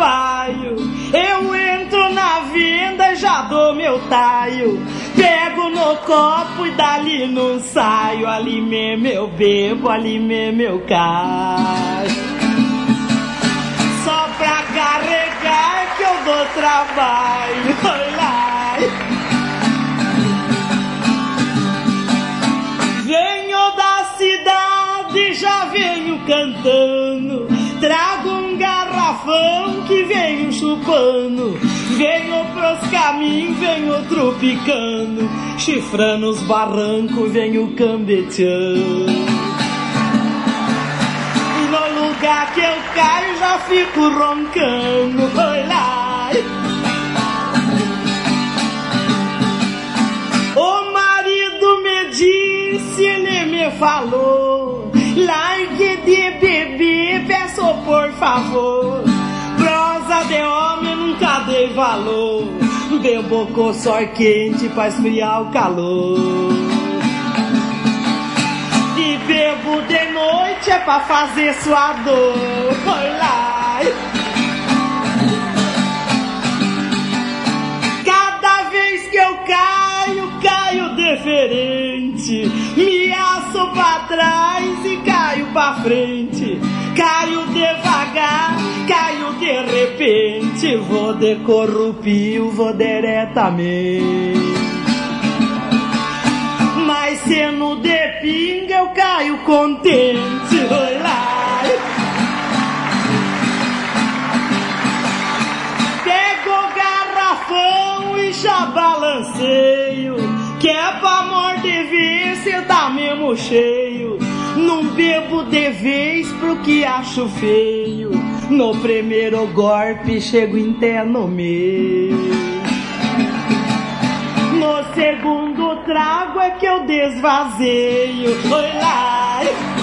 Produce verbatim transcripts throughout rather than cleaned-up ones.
trabalho. Eu entro na venda e já dou meu taio. Pego no copo e dali não saio. Ali mesmo eu bebo, ali mesmo eu caio. Só pra carregar que eu dou trabalho. Olá. Venho da cidade, já venho cantando. Trago um garrafão que venho chupando. Venho pros caminhos, venho tropicando. Chifrando os barrancos, venho cambeteando. E no lugar que eu caio, já fico roncando. Oi lá. O marido me disse, ele me falou: largue de beber, peço por favor. Prosa de homem nunca dei valor. Bebo com sor quente pra esfriar o calor. E bebo de noite é pra fazer sua dor. Foi lá. Cada vez que eu caio, caio diferente. Me aço pra trás e caio pra frente. Caio devagar, caio de repente. Vou de corrupio, vou diretamente. Mas sendo de pinga eu caio contente. Oi lá. Pego o garrafão e já balanceio. Que é pra morder ver se tá mesmo cheio. Não bebo de vez pro que acho feio. No primeiro golpe chego até no meio. No segundo trago é que eu desvazeio. Oi lá.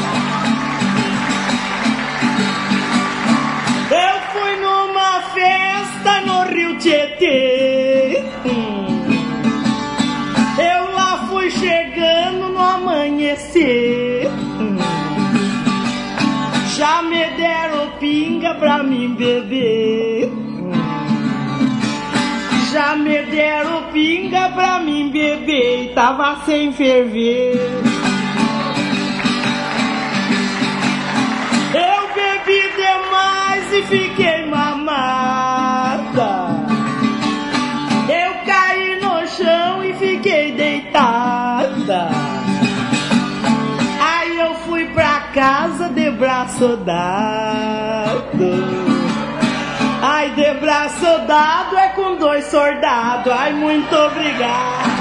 Eu fui numa festa no Rio Tietê. Eu lá fui chegando no amanhecer. Já me deram pinga pra mim beber. Já me deram pinga pra mim beber. E tava sem ferver. Eu bebi demais e fiquei mamada. Eu caí no chão e fiquei deitada. Aí eu fui pra casa de braço dado. Ai, de braço dado é com dois soldados. Ai, muito obrigado.